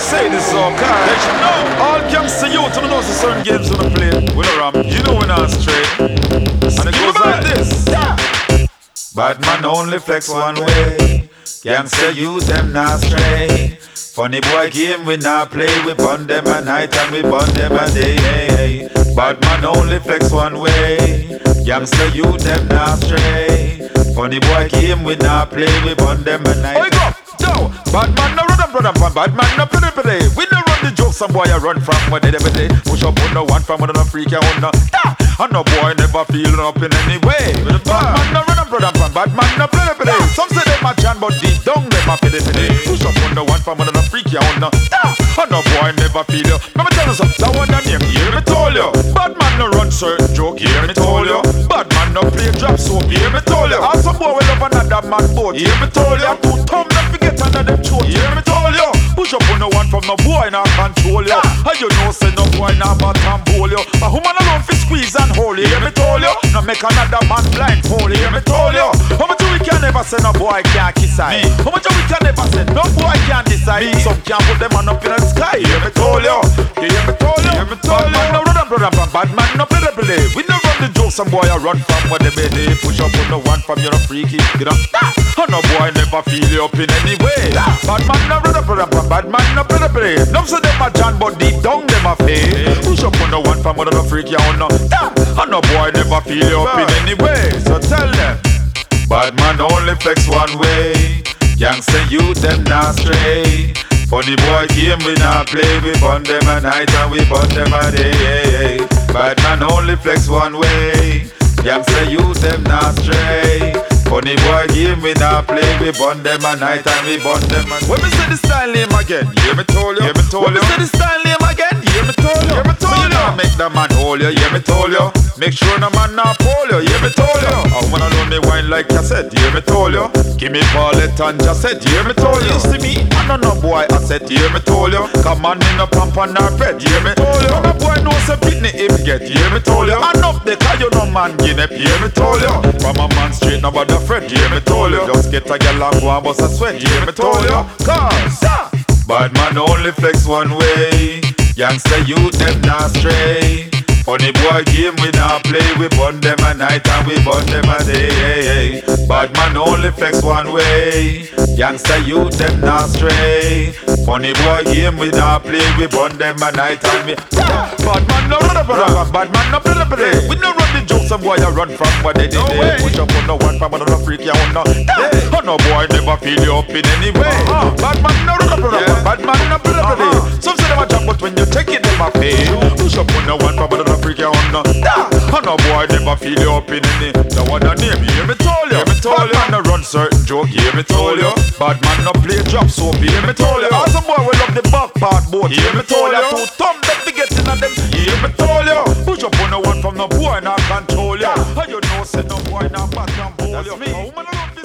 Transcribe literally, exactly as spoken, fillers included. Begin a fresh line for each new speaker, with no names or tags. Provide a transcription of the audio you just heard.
say this so car. Let you know. All gangster youth and know the certain games on the play. We don't ram. You know we're not straight. And it goes like this. Yeah. Bad man only flex one way. Gangster youth them not stray. Funny boy game we not play. We burn them at night and we burn them at day. Hey, hey. Bad man only flex one way. Gangster youth them not stray. Funny boy game we not play. We burn them at night. Wake up, Joe. Bad man no run up, run up, bad man no play, play. We don't run the jokes. Some boy I run from what they never day. Push up on the one from another freak I on the. And no boy never feel up in any way. Bad man no run up, run up, bad man no play, play. Some say they my John, but deep down they my pity pity. Push up on the one from another freak I on the. And no boy never feel you. Let me tell you something. That one name, hear me told you. Bad man no run certain joke, hear me told you. Bad man no play drop soap, hear me told you. And some boy will love another man boat, hear me told you. Two thumb not forget another throat, hear me told you. Push up on the one from no boy not control you. And you know say no boy not bat and bowl you. A woman alone fi squeeze and hold you, hear me told you. Now make another man blindfold you, hear me told you. How much we can never say no boy can't kiss I. How much we can never say no boy can't decide. Some can't put them on up in the sky, hear me told you. You hear me told you, hear me told you. Bad man no run up, run up, bad man no play, play. We no run the jokes, some boy I run from what they made. They push up on the one from you're a freaky, you know. And no boy never feel you up in any way. Bad man no run up, run up, bad man no play, play. None say them a John, but deep down them a fake. Push up on the one from another freak, you know. And no boy never feel you up in any way. So tell them, bad man only flex one way. Gangster youth them not stray. Funny boy game we not play. We burn them at night and we burn them at day. Bad man only flex one way. Gangster youth them not stray. Funny boy game we not play. We burn them at night and we burn them at. When me say the style name again, hear me told you. Hear me told you. When me say the style name again, hear me told you. Hear me told you. Now make the man hold you. Hear me told you. Make sure the man not pull you. Hear me told you. I wanna know me wine like I said. Hear me told you. Give me Paulette and just said. Hear me told you. You see me? I don't know boy. I said. Hear me told you. Come on in a pump and a bread. Hear me told you. No boy knows a pitney him get. Hear me told you. And up there 'cause you no man guinea. Hear me told you. From a man straight now about the friend. Hear me told you. Just get a girl and go and bust a sweat. Hear me told you. Cause bad man only flex one way. Youngster youth them not stray. Funny boy game we not play. We burn them at night and we burn them at day. Bad man only flex one way. Youngster youth them not stray. Funny boy game we not play. We burn them at night and we. Bad man no run up, run up. Bad man no play, play. We no run the jokes. Some boy I run from what they did. No push up on no one from another freak you on no. Oh no boy never feel you up in any way. Bad man no run up, run up. Bad man no play, play. Some say them a jump but when you take it them a pay. Push up on no one from another freak you on no. Oh no boy never feel you up in any. The one a name hear me told you. Hear me told you. Bad man no run certain joke. Hear me told you. Bad man no play drop soap. Hear me told you. Some boy will love the back part boat. Hear me told you. Two thumb them to get in on them. Hear me told you. Push up on the one from the boy not control you. And you know say no boy not back and bowl you. That's me.